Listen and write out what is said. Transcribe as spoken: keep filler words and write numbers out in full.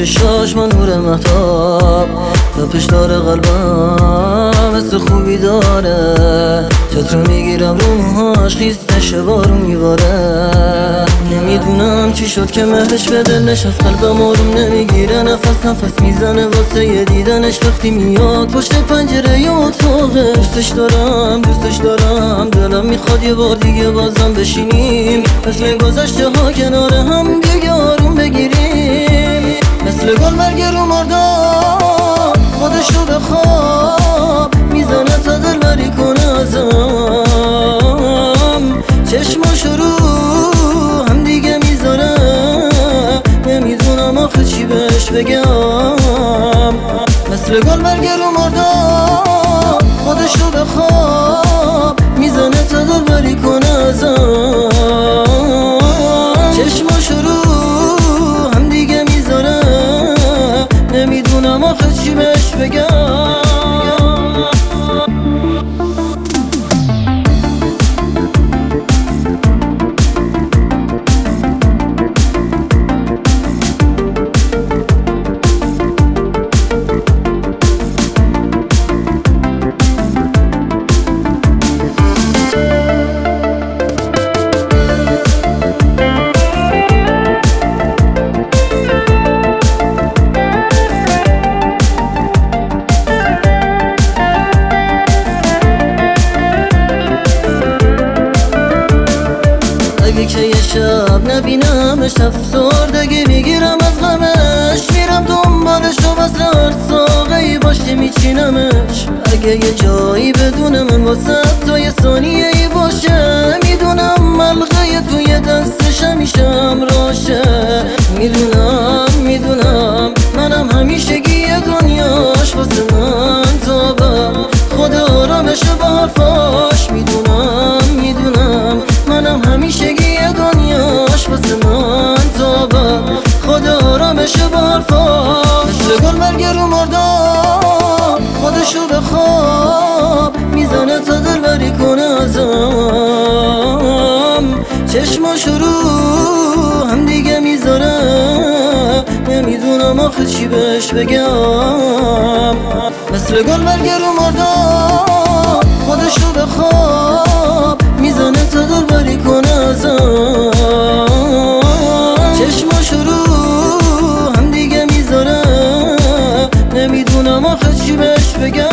چشاش من نور مهتاب تپش داره قلبم مثل خوبی داره چترو میگیرم رو موهاش خیستش بارون میباره نمیدونم چی شد که مهرش به دل نشست قلبم آروم نمیگیره نفس نفس میزنه واسه یه دیدنش وقتی میاد پشت پنجره ی اتاقه دوستش دارم دوستش دارم دلم میخواد یه بار دیگه بازم بشینیم مثل گذشته ها کنار هم دیگه آروم بگیریم مثل گل مرگ رو مردم خودشو به خواب میزنه تا دل بری کنه ازم چشماشو رو هم دیگه میذاره نمیدونم آخه چی بهش بگم مثل گل مرگ رو مردم خودشو به خواب میزنه تا دل بری کنه ازم چشماشو رو هم دیگه میذاره نمیدونم آخه چی بهش بگم اگه که یه شب نبینمش افسردگی میگیرم از غمش میرم دنبالش و وصل هر ساقه‌ای باشه میچینمش اگه یه جایی بدون من واسه تا یه ثانیه ای باشه میدونم ملقه توی دستش همیشه همراشه میدونم میدونم منم همیشگی دنیاش واسه من تابم خود آرامش با حرفاش میدونم میدونم منم همیشگی دنیاش واسه من تابم خود آرامش با حرفاش مثل گل مرگ رو مردم خودشو به خواب میزنه تا دل بری کنه ازم چشماشو رو هم دیگه میذاره نمیدونم آخه چی بهش بگم مثل گل مرگ رو مردم خودشو به خواب میزنه تا دل بری کنه ازم چشماشو رو هم دیگه میذاره نمیدونم آخه چی بهش بگم